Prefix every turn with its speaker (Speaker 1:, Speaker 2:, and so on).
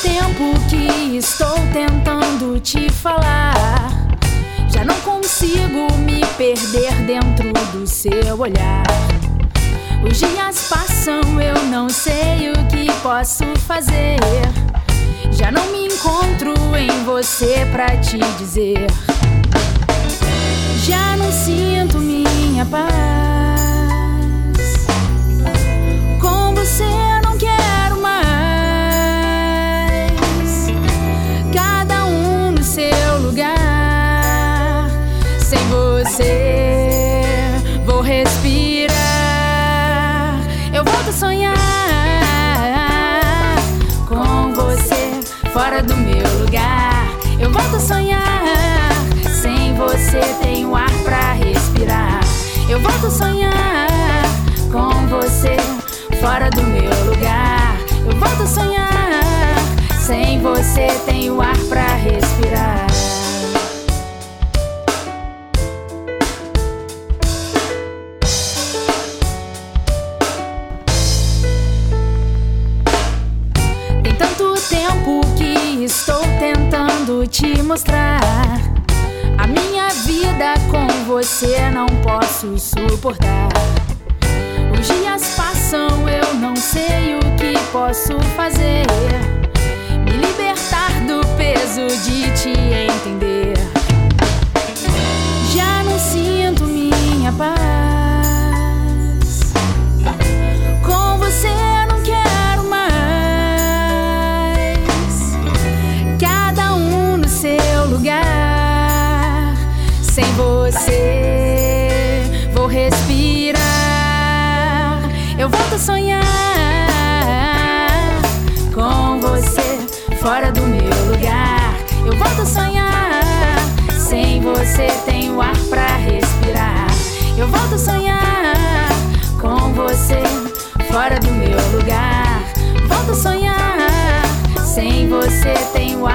Speaker 1: tempo que estou tentando te falar. Já não consigo me perder dentro do seu olhar. Os dias passam, eu não sei o que posso fazer. Já não me encontro em você pra te dizer. Já não sinto minha paz. Com você não quero mais. Cada um no seu lugar. Sem você vou respirar. Eu volto a sonhar com você fora do meu lugar. Eu volto a sonhar. Sem você tenho ar pra respirar. Eu volto a sonhar com você fora do meu lugar. Eu volto a sonhar. Sem você tenho ar pra respirar. Tem tanto tempo que estou tentando te mostrar. A minha vida com você não posso suportar. Os dias passam, eu não sei o que posso fazer. Me libertar do peso de te entender. Já não sinto minha paz. Com você não quero mais. Cada um no seu lugar. Sem você vou respirar. Eu volto a sonhar com você fora do meu lugar. Eu volto a sonhar. Sem você tenho ar pra respirar. Eu volto a sonhar com você fora do meu lugar. Volto a sonhar. Sem você tenho ar